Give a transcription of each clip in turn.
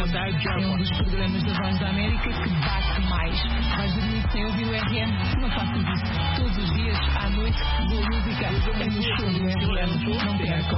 É um dos programas da Voz da América que bate mais. Vais dormir sem ouvir o RM? Não faças isso. Todos os dias, à noite, boa música. É no show do RM. Não percam.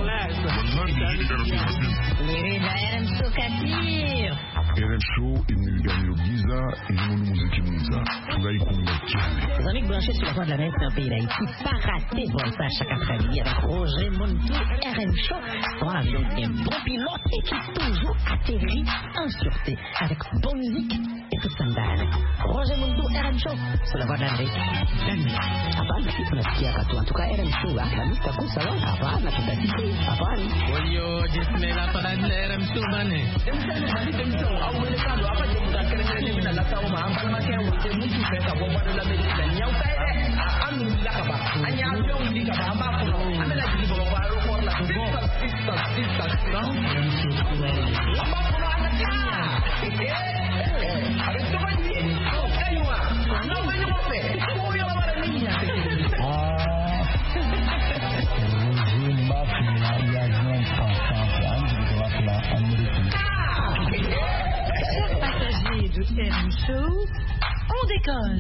Querida, RM Show Katir. RM Show, il gagne le visa et nous musique visa. Furaï Koumé. Les amis branchés sur la Voix de l'Amérique dans le pays d'Haïti, pas rater bon ça chaque après-midi avec Roger Montou, RM Show. Son avion bien bon pilote et qui toujours atterrit en sûreté avec bonne musique et tout ça d'âne. Roger Montou, RM Show sur la Voix de l'Amérique. Apaan sih penasihat atau en tout cas RM Show lah. Kami takut salah apaan lah kita sih apaan. Olio jismela para RM Show mana? Awalnya kalau apa je mudah kerana ni nak tahu mah apa macam macam mungkin kita buat dalam Malaysia ni yang saya alhamdulillah kaba hanya yang di kaba apa pun anda lagi bawa baru pun lah sista apa pun anda ada cuma ni kayuah namanya apa oh yang mana ni Passagers de RM Show, on décolle.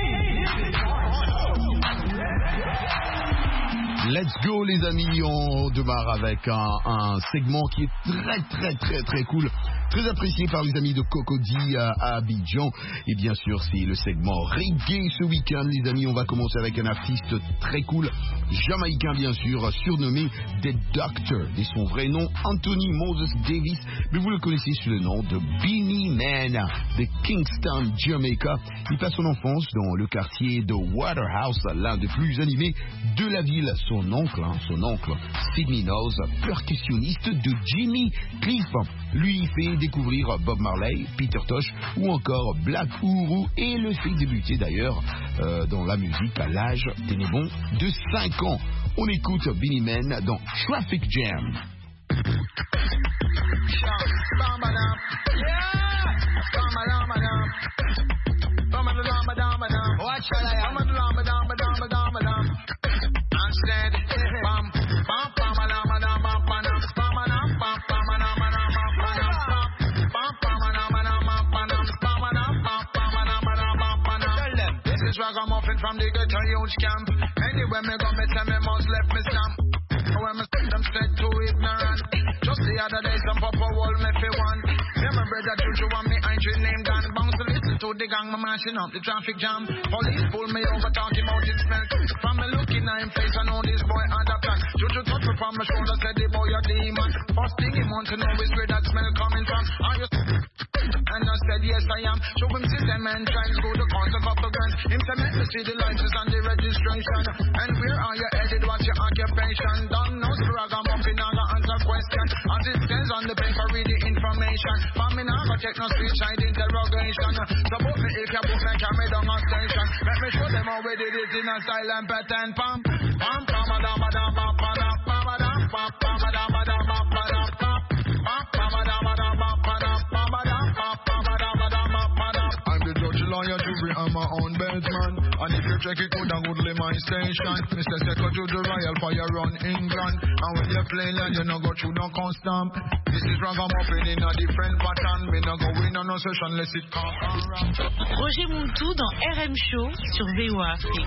Let's go les amis, on démarre avec un segment qui est très cool, très apprécié par les amis de Cocody à Abidjan. Et bien sûr c'est le segment reggae ce week-end les amis. On va commencer avec un artiste très cool, jamaïcain bien sûr, surnommé The Doctor, et son vrai nom Anthony Moses Davis, mais vous le connaissez sous le nom de Beenie Man de Kingston, Jamaica. Il passe son enfance dans le quartier de Waterhouse, l'un des plus animés de la ville. Son oncle, Sidney Knowles, percussionniste de Jimmy Cliff, lui fait découvrir Bob Marley, Peter Tosh ou encore Black Uhuru et le fait débuter d'ailleurs dans la musique à l'âge ténébon de 5 ans. On écoute Beenie Man dans Traffic Jam. Ragamuffin from the ghetto huge camp. Anywhere me go, me tell me must left me stamp. When me set them straight too ignorant. Just the other day, some papa wall me fi one. Yeah, my brother Juju want me entry name gun. Bounce to listen to the gang, me mashing up the traffic jam. Police pull me over, talking about his smell. From me looking at him face, I know this boy had a plan. Juju touch me from my shoulder, said the boy a demon. First thing he want to know is where that smell coming from. Are you? And I said yes I am. Show him system and try to go to cost a couple grand. Him say make me see the license and the registration. And where are you headed? What's your occupation? Don't know the ragamuffin, I got answer question. As it says on the paper, read the information. For me now, go check no street side interrogation. So book me if you book me, carry down a station. Let me show them how we did it in a silent pattern. Pam, pam, pam, madam, madam, pam, pam, pam, madam, pam, pam, madam, madam, pam, madam, pam, pam, pam, madam, madam, pam, madam, pam, madam. I'm the judge, lawyer, jury, I'm my own bedman. And if you check it, could have goodly my station. Mr. Secretary to the Royal Fire run England. And when you play land, you no go through no custom. This is ragamuffin in a different pattern. Me no go in on no session, let's it come around. Roger Montou dans RM Show sur VOA Afrique.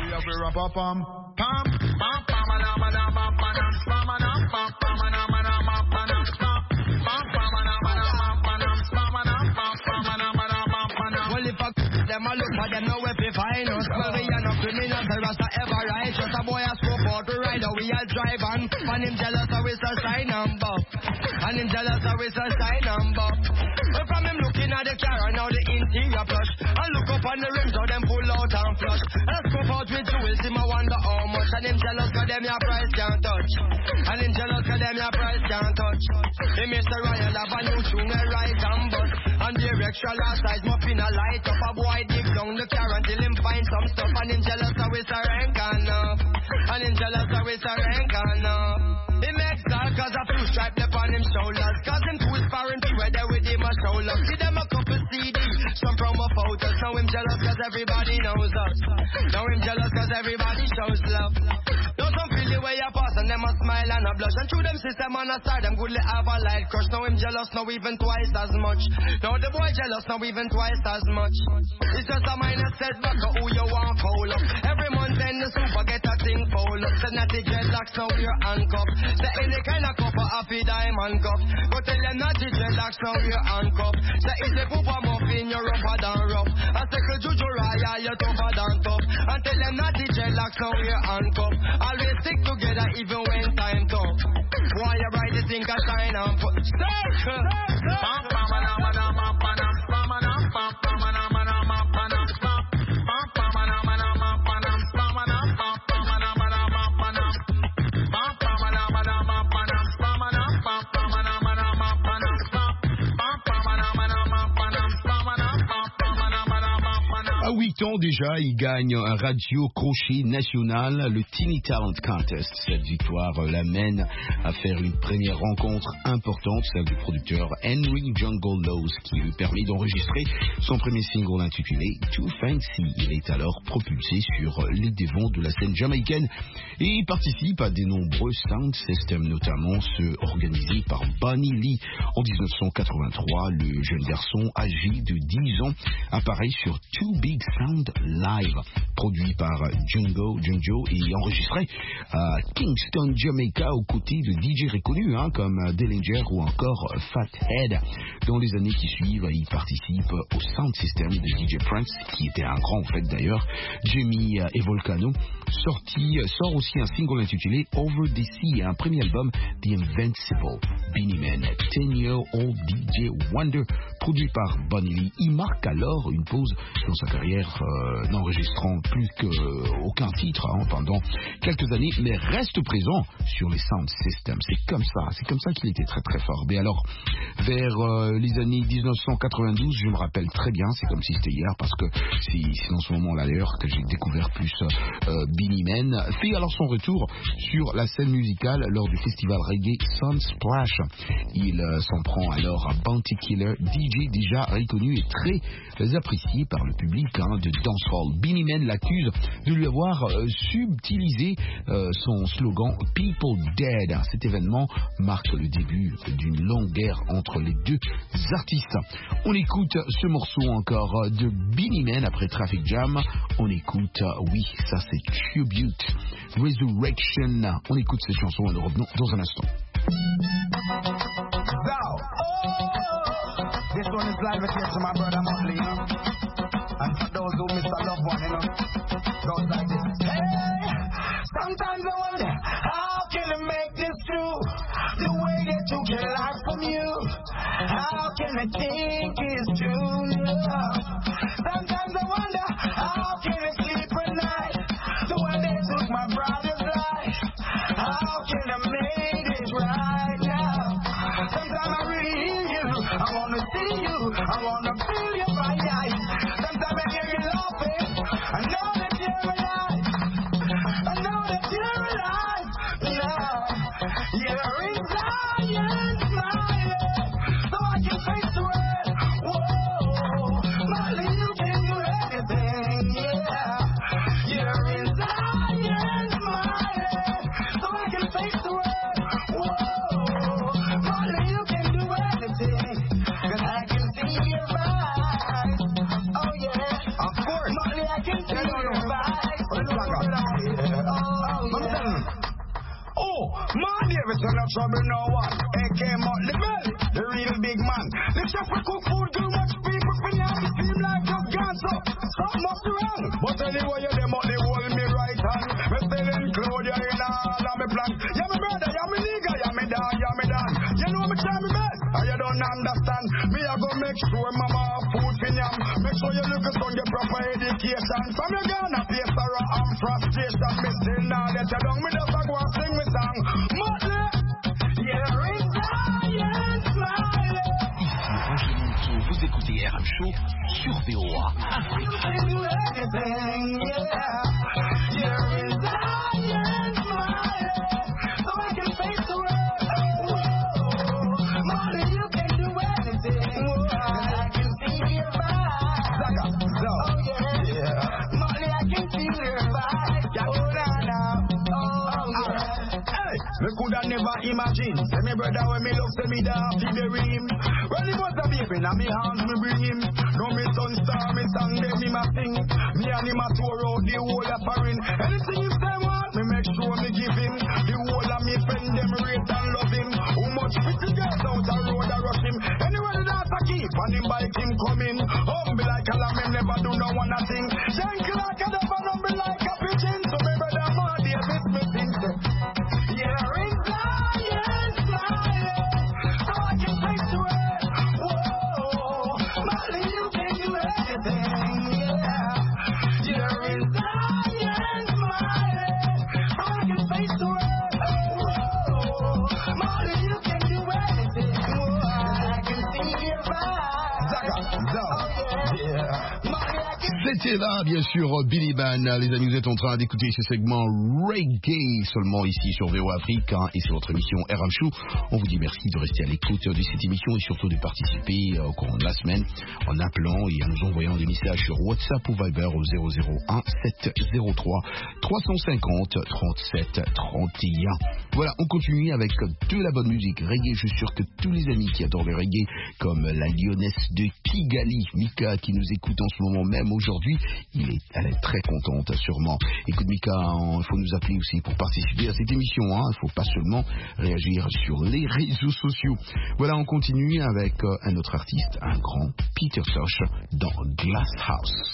Them a look for them now if we find us. Well, we are not criminals, the rest are ever righteous. A boy a scope out to ride, we all drive on. And him jealous, so it's a sign number. And him jealous, so it's a sign number. Well, from him looking at the car and now the interior plush. I look up on the rims, so them pull out and flush. Let's go out with jewels, him I wonder how much. And him jealous, cause them your price can't touch. And him jealous, cause them your price can't touch. Hey, Mr. Ryan have a new tune, right and bust. And the extra last size, muffin a light up. A boy dig down the car until him find some stuff. And him jealous, so it's a rank enough. And him jealous, so it's a rank enough. He makes that cause a few stripes up on him shoulders. Cause him too foreign to where they with him a show love. See them a couple CD, some promo photos. Now him jealous cause everybody knows us. Now him jealous cause everybody shows love. Now some feel the way you pass and them a smile smile and a blush. And through them system on a star, them goodly have a light crush. Now him jealous, now even twice as much. Now the boy jealous, now even twice as much. It's just a minor setback of who you want foul up. Every month then the super get a thing foul up. Say natty dreadlocks, now we're handcuffed. Say any kind of cup of happy diamond cup. But tell them natty dreadlocks, now we're handcuffed. Say it's a poop muffin, you're rougher than rough. I say Juju Raya, you're tougher than tough. And tell them natty dreadlocks, now we're handcuffed. Always stick together even when time tough. Why you ride the thing a shine and put À 8 ans déjà, il gagne un radio crochet national, le Teeny Talent Contest. Cette victoire l'amène à faire une première rencontre importante, celle du producteur Henry Jungle Laws, qui lui permet d'enregistrer son premier single intitulé Too Fancy. Il est alors propulsé sur les devants de la scène jamaïcaine et il participe à de nombreux sound systems, notamment ceux organisés par Bunny Lee. En 1983, le jeune garçon âgé de 10 ans apparaît sur Too Big Sound Live, produit par Junjo et enregistré à Kingston, Jamaica, aux côtés de DJ reconnus comme Dillinger ou encore Fathead. Dans les années qui suivent, il participe au sound system de DJ Prince, qui était un grand en fait d'ailleurs, Jimmy et Volcano. Sort aussi un single intitulé Over the Sea, un premier album The Invincible. Beenie Man, 10-year-old DJ Wonder, produit par Bunny Lee. Il marque alors une pause dans sa carrière, n'enregistrant plus qu'aucun titre pendant quelques années, mais reste présent sur les sound systems. C'est comme ça qu'il était très très fort. Mais alors, vers les années 1992, je me rappelle très bien, c'est comme si c'était hier, parce que c'est dans ce moment-là d'ailleurs que j'ai découvert plus Beenie Man, fait alors son retour sur la scène musicale lors du festival reggae Sunsplash. Il s'en prend alors à Bounty Killer, DJ déjà reconnu et très apprécié par le public de dancehall. Beenie Man l'accuse de lui avoir subtilisé son slogan People Dead. Cet événement marque le début d'une longue guerre entre les deux artistes. On écoute ce morceau encore de Beenie Man après Traffic Jam. On écoute, oui, ça c'est Tribute Resurrection. On écoute cette chanson et nous revenons dans un instant. This one is live here to my brother Motley, and for those who miss a loved one, goes like this. Hey, sometimes I wonder, how can I make this true? The way they took your life from you, how can I think it's true? No. Sometimes I wonder, how can I sleep at night? The way they took my brother's life, how can I make it right now? Sometimes I really hear you, I wanna see you, I wanna feel your bright eyes. Sometimes I hear you laughing, I know that you're alive, I know that you're alive. Yeah, you're in Zion, smiling, so I can face the world. Whoa, Molly, you can do anything. Yeah, you're in Zion, smiling, so I can face the world. Whoa, Molly, you can do anything, 'cause I can see your eyes. Oh yeah, of course, Molly, I can see your eyes. Oh, man, everything no trouble, no one. AK Motley Bell, the real big man. The chef will cook food, too much people for now. It seem like just gone so. Something must be wrong. But anyway, you them out, they hold me right hand. Me still include you in all of me plans. Yeah, me brother, yeah, me nigga, yeah, me dog, yeah, me done. You know me try me best, and you don't understand. Me I go make sure mama have food for yam. Make sure you look at on your proper education. From your Ghana, place sorrow and frustration. Me still now let you down. Me just a go and sing me song. Motley, you're in Zion, smiling. Ici Roger Monteau, vous écoutez RM Show sur VOA. You can do anything, yeah. You're in Zion, smiling, so I can face the world. Whoa, Molly, you can do anything. I can see your eyes. Oh yeah, Molly, I can see your eyes. Oh na na, oh yeah. Me could could have never imagined. Say me brother when me love, say me da fi bury him. When he was a baby, now me hands me bring him. Now me son star, me song them him a sing. Me and him a tour out the whole of foreign. Anything him say want, me make sure me give him. The whole of me friend them rate and love him. How much pretty girls out the road a rush him. Anywhere the dance a keep and him bike him coming. Humble like a lamb, never do no one a thing. Gentle like a dove and humble like a pigeon. So me brother man, David me think say, yeah, it's flying, so I can take to it. Whoa, Molly, you can do everything, yeah. Yeah, it's flying, so I can face to it. Whoa, Molly, you can do anything. Whoa, I can see your vibe. Oh yeah. C'était là, bien sûr, Billy Ban. Les amis, vous êtes en train d'écouter ce segment reggae seulement ici sur VO Afrique, hein, et c'est votre émission RM Show. On vous dit merci de rester à l'écoute de cette émission et surtout de participer au courant de la semaine en appelant et en nous envoyant des messages sur WhatsApp ou Viber au 001 703 350 37 31. Voilà, on continue avec de la bonne musique reggae. Je suis sûr que tous les amis qui adorent le reggae, comme la lyonnaise de Kigali, Mika, qui nous écoute en ce moment même aujourd'hui, elle est très contente sûrement. Écoute Mika, il faut nous appeler aussi pour participer à cette émission, hein. Il ne faut pas seulement réagir sur les réseaux sociaux. Voilà, on continue avec un autre artiste, un grand Peter Tosh dans Glass House.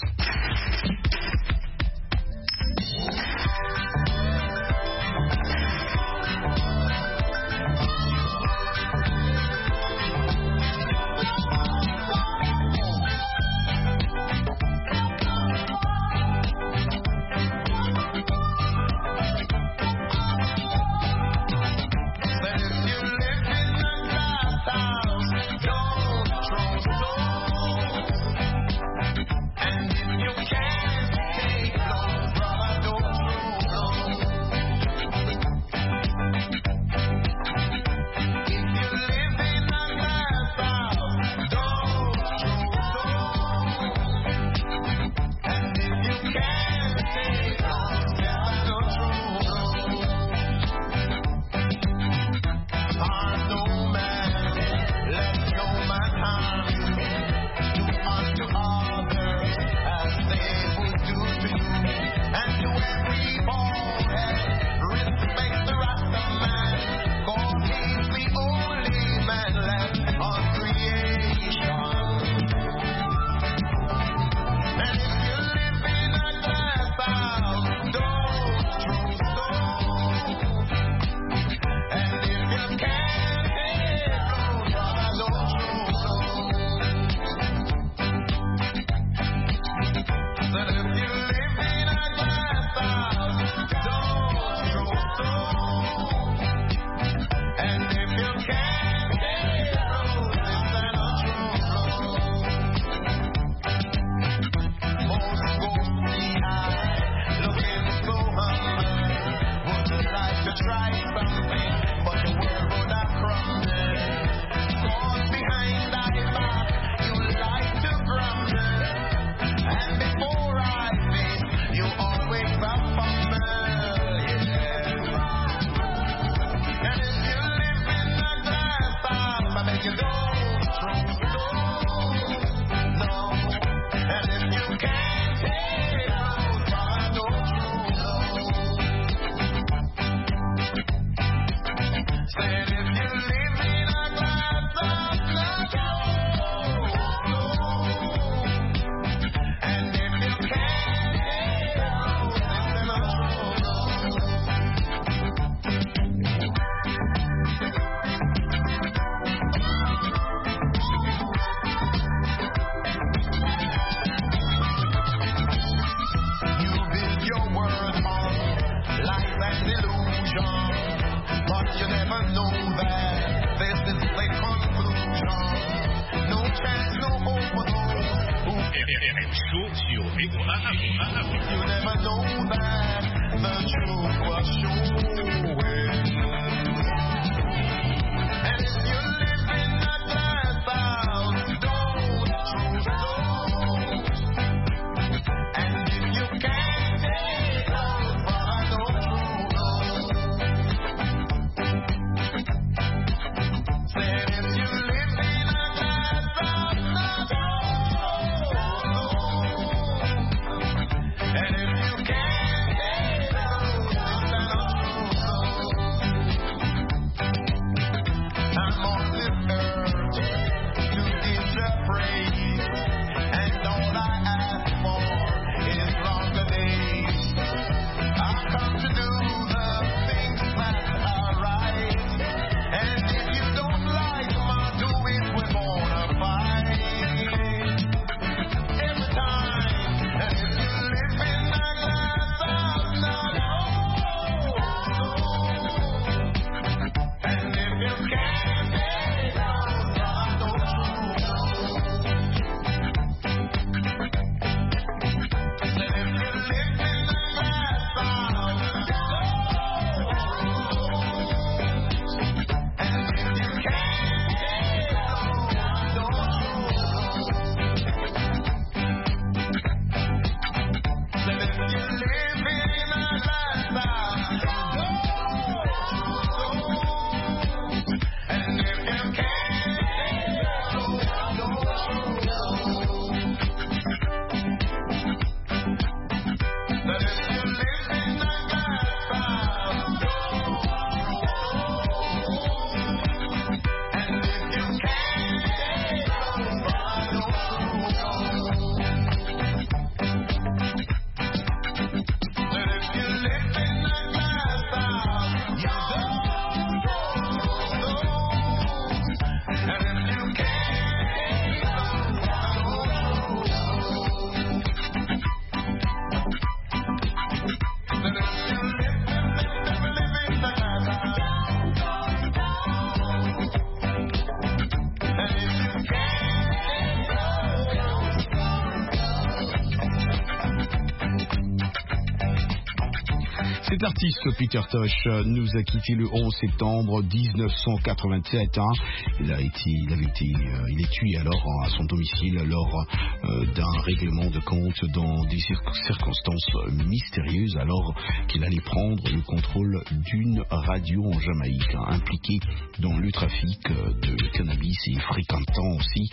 Cet artiste, Peter Tosh, nous a quitté le 11 septembre 1987. Il est tué alors à son domicile lors d'un règlement de compte dans des circonstances mystérieuses, alors qu'il allait prendre le contrôle d'une radio en Jamaïque, impliquée dans le trafic de cannabis et fréquentant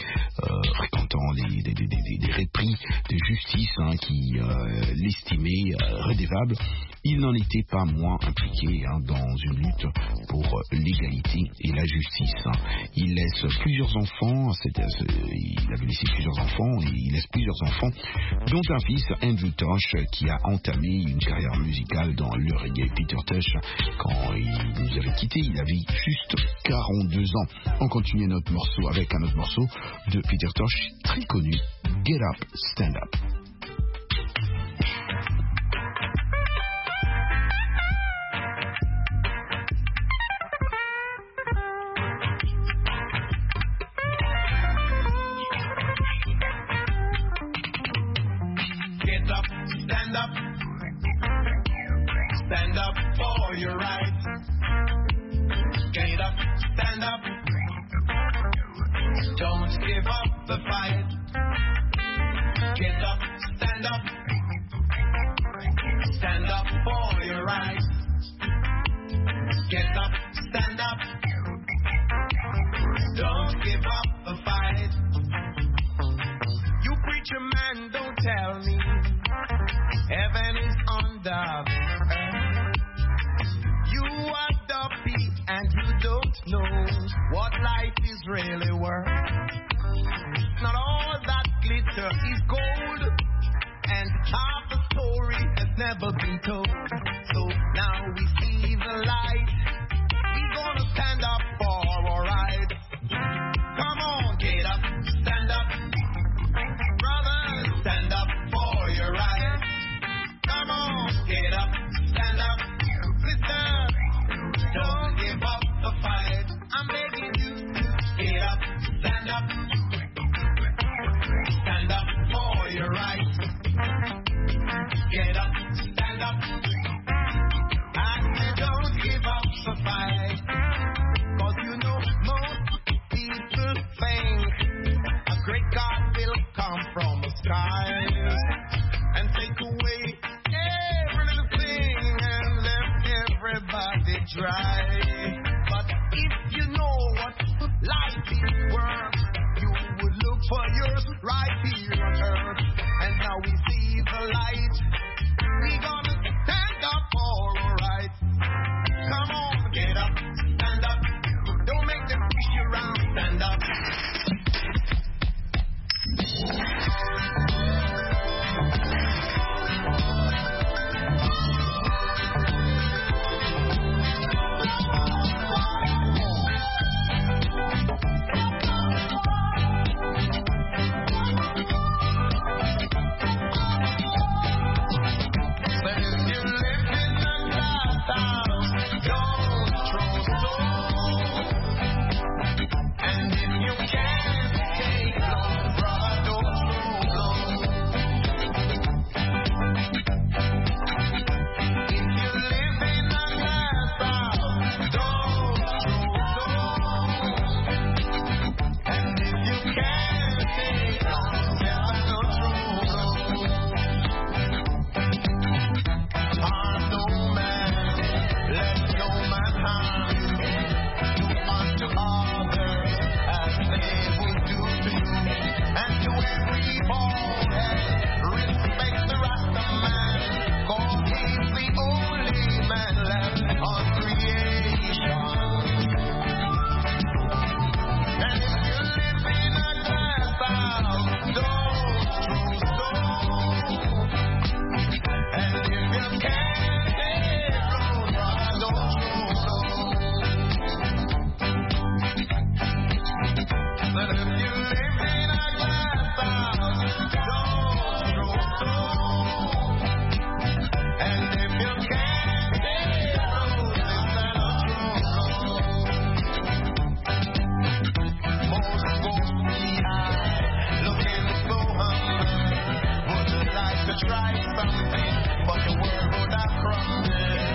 des repris de justice qui l'estimaient redevable. Il n'en était pas moins impliqué dans une lutte pour l'égalité et la justice. Il laisse plusieurs enfants, il avait laissé plusieurs enfants et il laisse plusieurs enfants, dont un fils, Andrew Tosh, qui a entamé une carrière musicale dans le reggae. Peter Tosh, quand il nous avait quittés, il avait juste 42 ans. On continue notre morceau avec un autre morceau de Peter Tosh, très connu, Get Up, Stand Up. Stand up for your rights. Get up, stand up. Don't give up the fight. Get up, stand up. Stand up for your rights. Get up, stand up. Don't give up the fight. You preacher man, don't tell me heaven is under the earth. You are dopey and you don't know what life is really worth. Not all that glitter is gold, and half the story has never been told. So now we see the light. We're gonna stand up for our right. Come on, get up, stand up. Brothers, stand up for your right. Come on, get up, stand up. Sister, don't give up the fight. I'm begging you to get up, stand up. Stand up for your rights. Get up, stand up. And don't give up the fight. 'Cause you know most people think a great God will come from the skies and take away everything and left everybody dry. But if you know what life is worth, you would look for yours right here on earth. And now we see the light. We gonna stand up for our rights. Come on, get up, stand up. Don't make them push you around, stand up. Try something, but the world would have crumbled.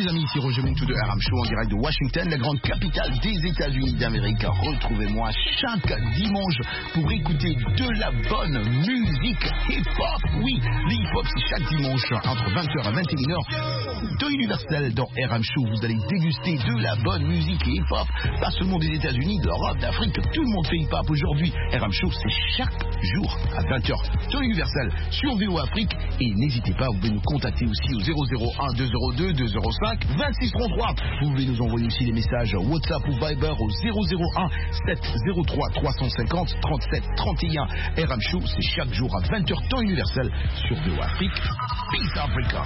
amis, ici Roger Montou de RM Show en direct de Washington, la grande capitale des États-Unis d'Amérique. Retrouvez-moi chaque dimanche pour écouter de la bonne musique hip-hop. Oui, le hip-hop c'est chaque dimanche entre 20h à 21h de Universel dans RM Show. Vous allez déguster de la bonne musique hip-hop, pas seulement des États-Unis, d'Europe, d'Afrique, tout le monde fait hip-hop aujourd'hui. RM Show c'est chaque jour à 20h de Universel sur VO Afrique. Et n'hésitez pas, vous pouvez nous contacter aussi au 001 202 205 26 33. Vous pouvez nous envoyer aussi des messages WhatsApp ou Viber au 001 703 350 37 31. RM Show, c'est chaque jour à 20h temps universel sur VO Afrique. Peace Africa.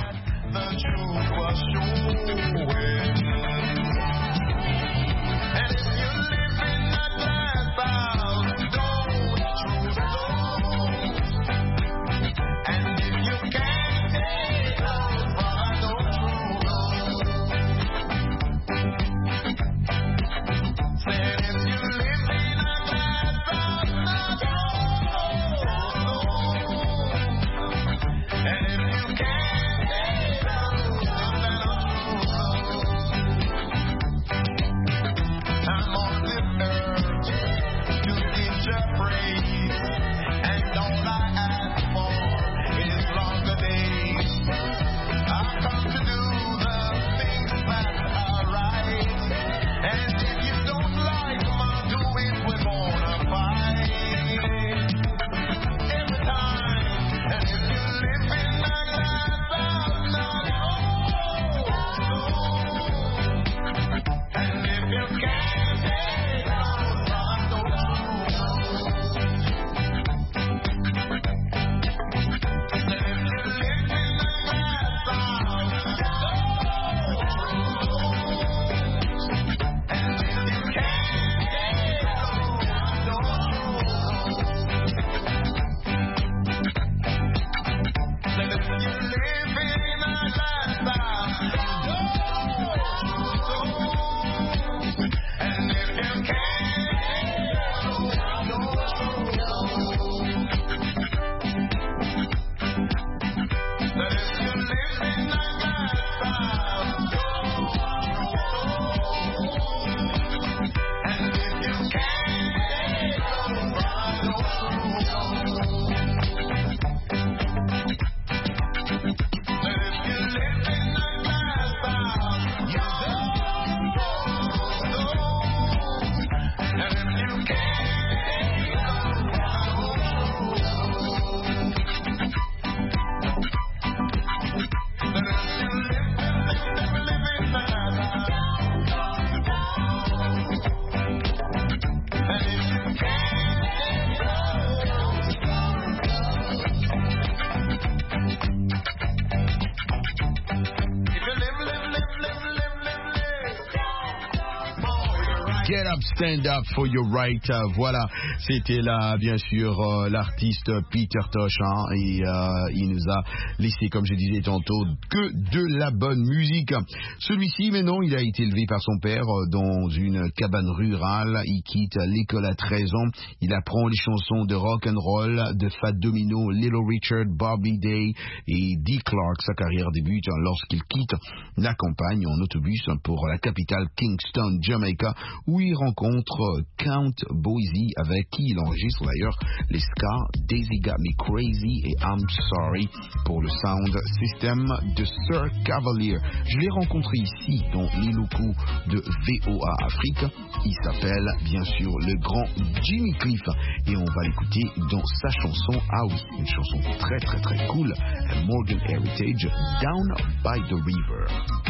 Get up, stand up for your right. Voilà, c'était là, bien sûr, l'artiste Peter Tosh. Et il nous a laissé, comme je disais tantôt, que de la bonne musique. Celui-ci, maintenant, il a été élevé par son père dans une cabane rurale. Il quitte l'école à 13 ans. Il apprend les chansons de rock and roll de Fat Domino, Little Richard, Bobby Day et Dee Clark. Sa carrière débute lorsqu'il quitte la campagne en autobus pour la capitale Kingston, Jamaica, où il rencontre Count Boise, avec qui il enregistre d'ailleurs les ska Daisy Got Me Crazy et I'm Sorry pour le sound system de Sir Cavalier. Je l'ai rencontré ici dans les locaux de VOA Afrique. Il s'appelle bien sûr le grand Jimmy Cliff et on va l'écouter dans sa chanson, ah oui, une chanson très très très cool, Morgan Heritage, Down by the River.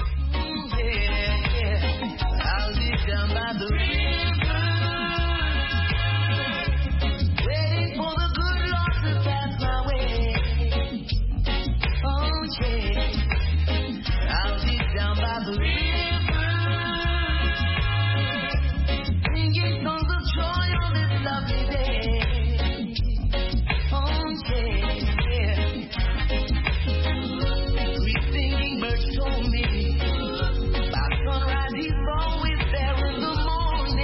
Down by the river, waiting for the good Lord to pass my way. Oh yeah, I'll be down by the river, singing songs of joy on this lovely day. Oh yeah, sweet singing birds told me by sunrise he's always there in the morning.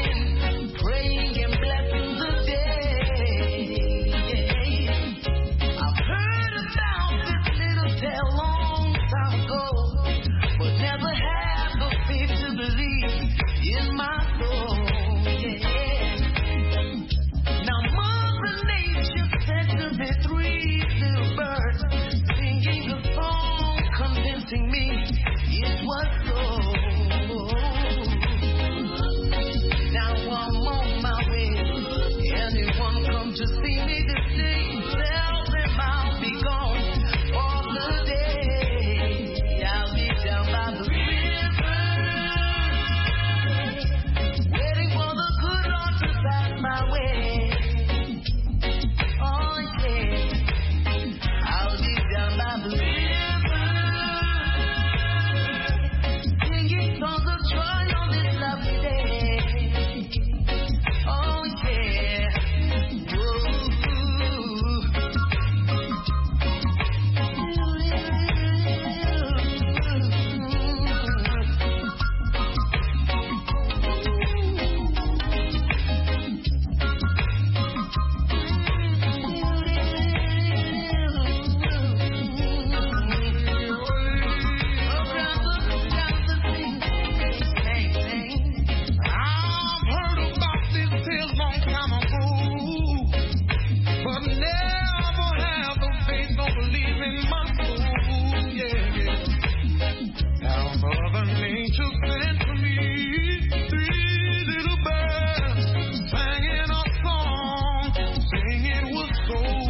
in my soul, yeah, yeah. Now Mother Nature sent to me 3 little birds singing a song, singing with soul.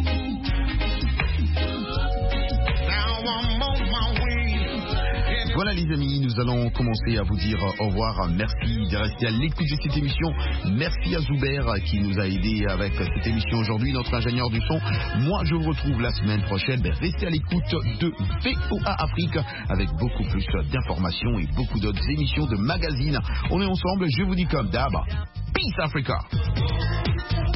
Now I'm on my way. Voilà les amis, nous allons commencer à vous dire au revoir. Merci de rester à l'écoute de cette émission. Merci à Zuber qui nous a aidé avec cette émission aujourd'hui, notre ingénieur du son. Moi je vous retrouve la semaine prochaine. Restez à l'écoute de VOA Afrique avec beaucoup plus d'informations et beaucoup d'autres émissions de magazines. On est ensemble, je vous dis comme d'hab, Peace Africa.